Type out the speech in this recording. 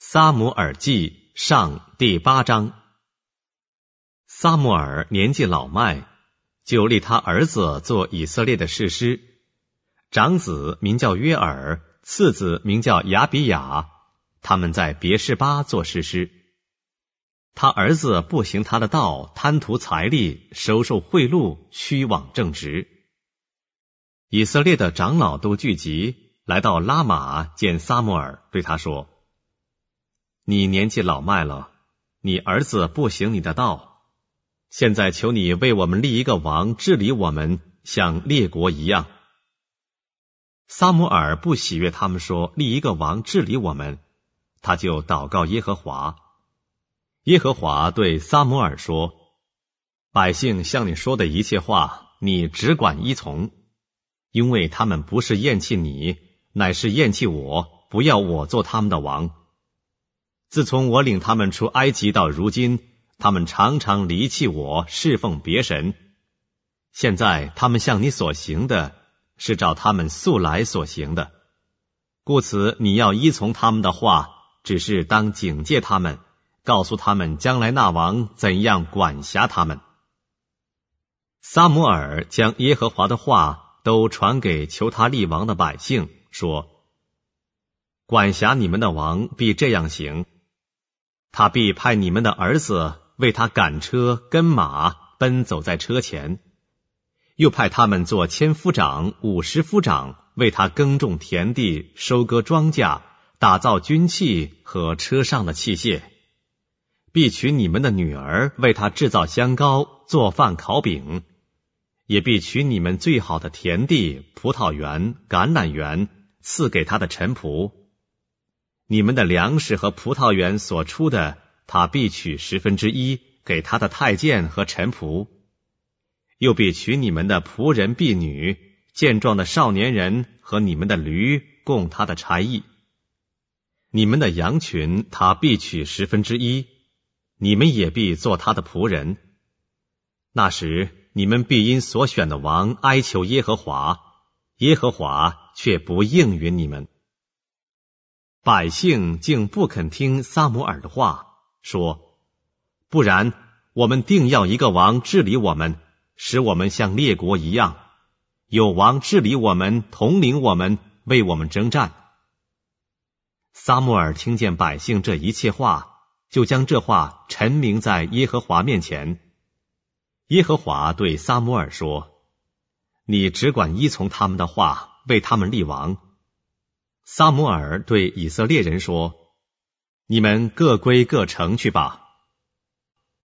撒母耳记上第8章。撒母耳年纪老迈，就立他儿子做以色列的士师，长子名叫约尔，次子名叫亚比雅，他们在别是巴做士师。他儿子不行他的道，贪图财力，收受贿赂，虚妄正直。以色列的长老都聚集，来到拉玛见撒母耳，对他说：你年纪老迈了，你儿子不行你的道，现在求你为我们立一个王，治理我们，像列国一样。撒母耳不喜悦他们说立一个王治理我们，他就祷告耶和华。耶和华对撒母耳说：百姓向你说的一切话，你只管依从，因为他们不是厌弃你，乃是厌弃我，不要我做他们的王。自从我领他们出埃及到如今，他们常常离弃我，侍奉别神。现在他们向你所行的，是照他们素来所行的，故此你要依从他们的话，只是当警戒他们，告诉他们将来那王怎样管辖他们。撒母耳将耶和华的话都传给求他立王的百姓，说：管辖你们的王必这样行，他必派你们的儿子为他赶车跟马，奔走在车前，又派他们做1000夫长、50夫长，为他耕种田地，收割庄稼，打造军器和车上的器械。必娶你们的女儿，为他制造香膏，做饭烤饼，也必取你们最好的田地、葡萄园、橄榄园，赐给他的臣仆。你们的粮食和葡萄园所出的，他必取1/10给他的太监和臣仆，又必取你们的仆人婢女、健壮的少年人和你们的驴，供他的差役。你们的羊群他必取1/10，你们也必做他的仆人。那时你们必因所选的王哀求耶和华，耶和华却不应允你们。百姓竟不肯听撒母耳的话，说：不然，我们定要一个王治理我们，使我们像列国一样，有王治理我们，统领我们，为我们征战。撒母耳听见百姓这一切话，就将这话陈明在耶和华面前。耶和华对撒母耳说：你只管依从他们的话，为他们立王。撒母耳对以色列人说：你们各归各城去吧。